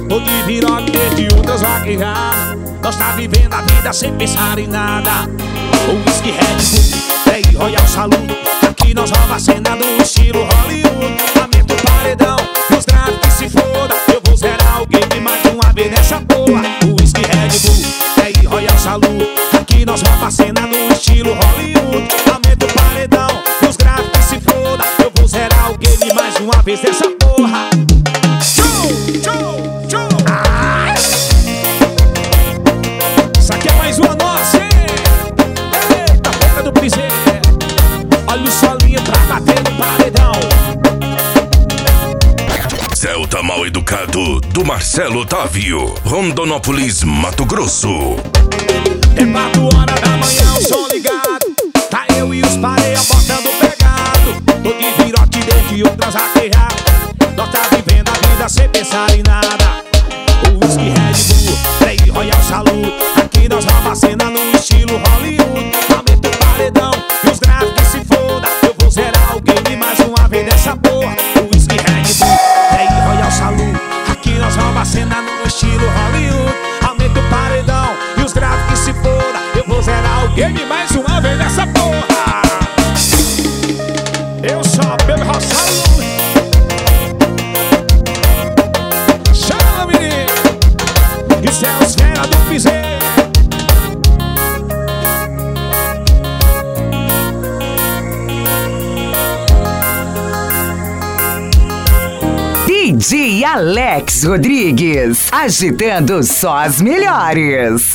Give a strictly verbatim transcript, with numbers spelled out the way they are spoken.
Tô de virote desde outras vaquejadas. Nós tá vivendo a vida sem pensar em nada. O whisky Red Bull, Play Royal Saludo. Aqui nós rouba a cena do estilo Hollywood. Aumenta o paredão e os graves que se foda. Eu vou zerar o game mais uma vez nessa porra. O whisky Red Bull, Play Royal Saludo. Aqui nós rouba a cena do estilo Hollywood. Aumenta o paredão e os graves que se foda. Eu vou zerar o game mais uma vez nessa porra. Tchau, tchau, tchau. Ai. Isso aqui é mais uma nossa, hein? Eita, boca do piseiro. Olha o solinho pra bater no paredão. Celta Mal Educado, do Marcelo Otávio, Rondonópolis, Mato Grosso. É quatro horas da manhã, o som ligado. Tá eu e os pareia botando pegado. Tô de virote desde outras vaquejadas. Nós tá vivendo a vida sem pensar em nada. O whisky Red Bull, Play Royal Saludo. Aqui nós rouba a cena no estilo Hollywood. Aumenta o paredão e os graves que se foda. Eu vou zerar o game mais uma vez nessa porra. O whisky Red Bull, Play Royal Saludo. Aqui nós rouba a cena no estilo Hollywood. Aumenta o paredão e os graves que se foda. Eu vou zerar o game mais uma vez nessa porra. Eu só bebo Roçalo. Chama, menino. Isso é os fera do piseiro. D J Alex Rodrigues, agitando só as melhores.